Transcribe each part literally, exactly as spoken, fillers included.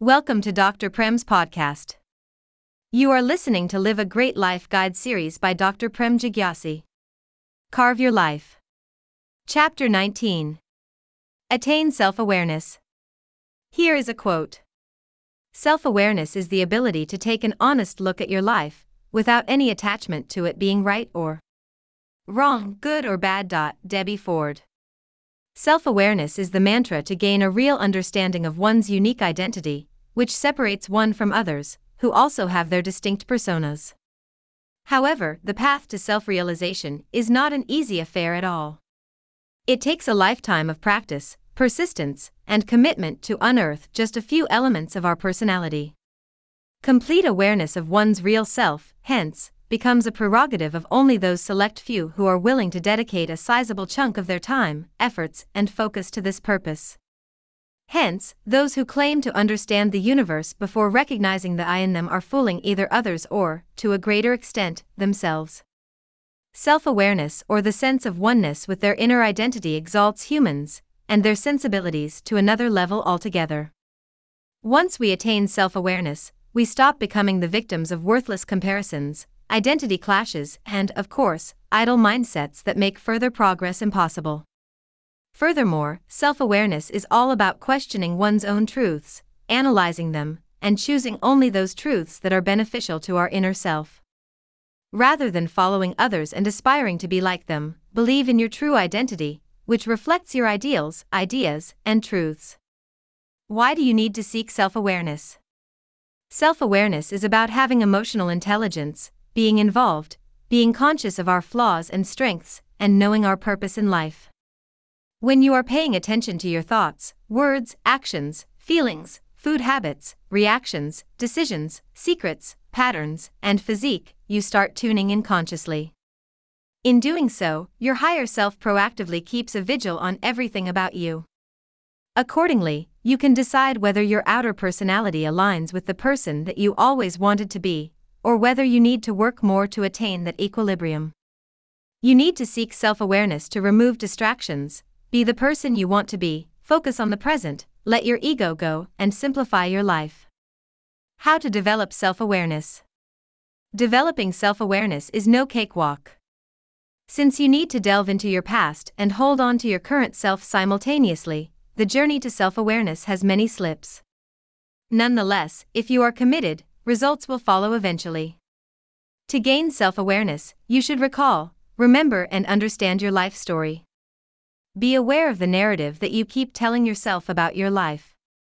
Welcome to Doctor Prem's podcast. You are listening to Live a Great Life Guide series by Doctor Prem Jigyasi. Carve Your Life. Chapter nineteen. Attain Self-Awareness. Here is a quote. Self-awareness is the ability to take an honest look at your life, without any attachment to it being right or wrong, good or bad. Debbie Ford. Self-awareness is the mantra to gain a real understanding of one's unique identity, which separates one from others, who also have their distinct personas. However, the path to self-realization is not an easy affair at all. It takes a lifetime of practice, persistence, and commitment to unearth just a few elements of our personality. Complete awareness of one's real self, hence, becomes a prerogative of only those select few who are willing to dedicate a sizable chunk of their time, efforts, and focus to this purpose. Hence, those who claim to understand the universe before recognizing the I in them are fooling either others or, to a greater extent, themselves. Self-awareness or the sense of oneness with their inner identity exalts humans and their sensibilities to another level altogether. Once we attain self-awareness, we stop becoming the victims of worthless comparisons, identity clashes, and, of course, idle mindsets that make further progress impossible. Furthermore, self-awareness is all about questioning one's own truths, analyzing them, and choosing only those truths that are beneficial to our inner self. Rather than following others and aspiring to be like them, believe in your true identity, which reflects your ideals, ideas, and truths. Why do you need to seek self-awareness? Self-awareness is about having emotional intelligence, being involved, being conscious of our flaws and strengths, and knowing our purpose in life. When you are paying attention to your thoughts, words, actions, feelings, food habits, reactions, decisions, secrets, patterns, and physique, you start tuning in consciously. In doing so, your higher self proactively keeps a vigil on everything about you. Accordingly, you can decide whether your outer personality aligns with the person that you always wanted to be, or whether you need to work more to attain that equilibrium. You need to seek self-awareness to remove distractions, be the person you want to be, focus on the present, let your ego go, and simplify your life. How to develop self-awareness? Developing self-awareness is no cakewalk. Since you need to delve into your past and hold on to your current self simultaneously, the journey to self-awareness has many slips. Nonetheless, if you are committed, results will follow eventually. To gain self-awareness, you should recall, remember, and understand your life story. Be aware of the narrative that you keep telling yourself about your life.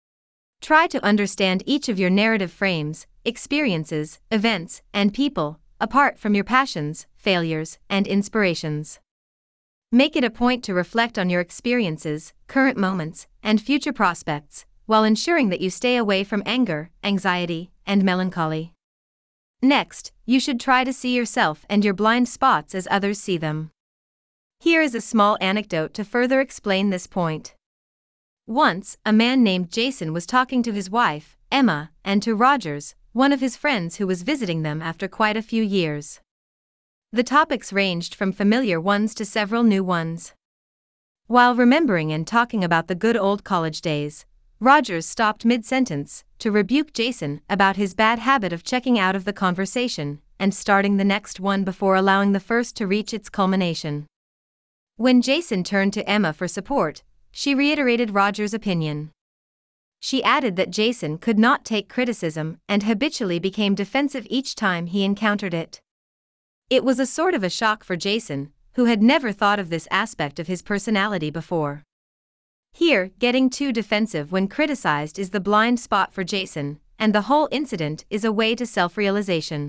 Try to understand each of your narrative frames, experiences, events, and people, apart from your passions, failures, and inspirations. Make it a point to reflect on your experiences, current moments, and future prospects, while ensuring that you stay away from anger, anxiety, and melancholy. Next, you should try to see yourself and your blind spots as others see them. Here is a small anecdote to further explain this point. Once, a man named Jason was talking to his wife, Emma, and to Rogers, one of his friends who was visiting them after quite a few years. The topics ranged from familiar ones to several new ones. While remembering and talking about the good old college days, Rogers stopped mid-sentence to rebuke Jason about his bad habit of checking out of the conversation and starting the next one before allowing the first to reach its culmination. When Jason turned to Emma for support, she reiterated Rogers' opinion. She added that Jason could not take criticism and habitually became defensive each time he encountered it. It was a sort of a shock for Jason, who had never thought of this aspect of his personality before. Here, getting too defensive when criticized is the blind spot for Jason, and the whole incident is a way to self-realization.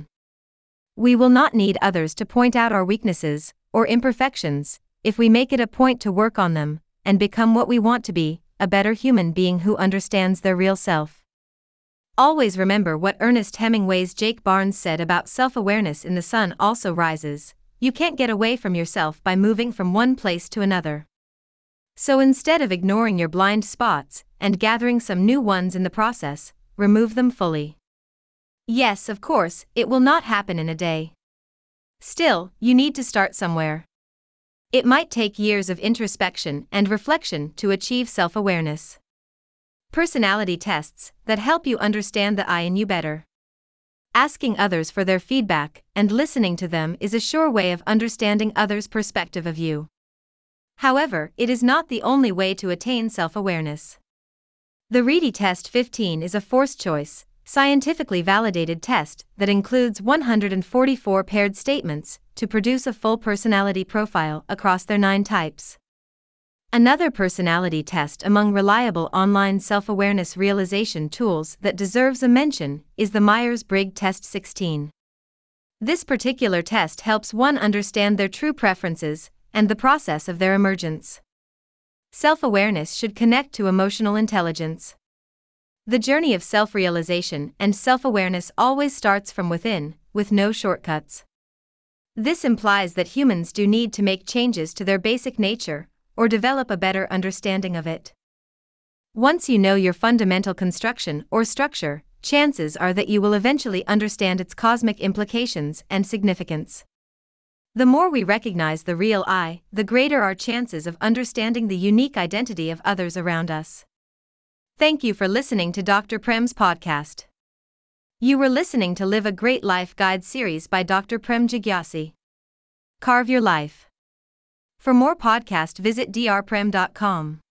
We will not need others to point out our weaknesses or imperfections, if we make it a point to work on them and become what we want to be, a better human being who understands their real self. Always remember what Ernest Hemingway's Jake Barnes said about self-awareness in The Sun Also Rises: you can't get away from yourself by moving from one place to another. So instead of ignoring your blind spots and gathering some new ones in the process, remove them fully. Yes, of course, it will not happen in a day. Still, you need to start somewhere. It might take years of introspection and reflection to achieve self-awareness. Personality tests that help you understand the I in you better. Asking others for their feedback and listening to them is a sure way of understanding others' perspective of you. However, it is not the only way to attain self-awareness. The Reedy Test fifteen is a forced choice, scientifically validated test that includes one hundred forty-four paired statements to produce a full personality profile across their nine types. Another personality test among reliable online self-awareness realization tools that deserves a mention is the Myers-Briggs Test sixteen. This particular test helps one understand their true preferences and the process of their emergence. Self-awareness should connect to emotional intelligence. The journey of self-realization and self-awareness always starts from within, with no shortcuts. This implies that humans do need to make changes to their basic nature, or develop a better understanding of it. Once you know your fundamental construction or structure, chances are that you will eventually understand its cosmic implications and significance. The more we recognize the real I, the greater our chances of understanding the unique identity of others around us. Thank you for listening to Doctor Prem's podcast. You were listening to Live a Great Life Guide series by Doctor Prem Jigyasi. Carve your life. For more podcast visit d r prem dot com.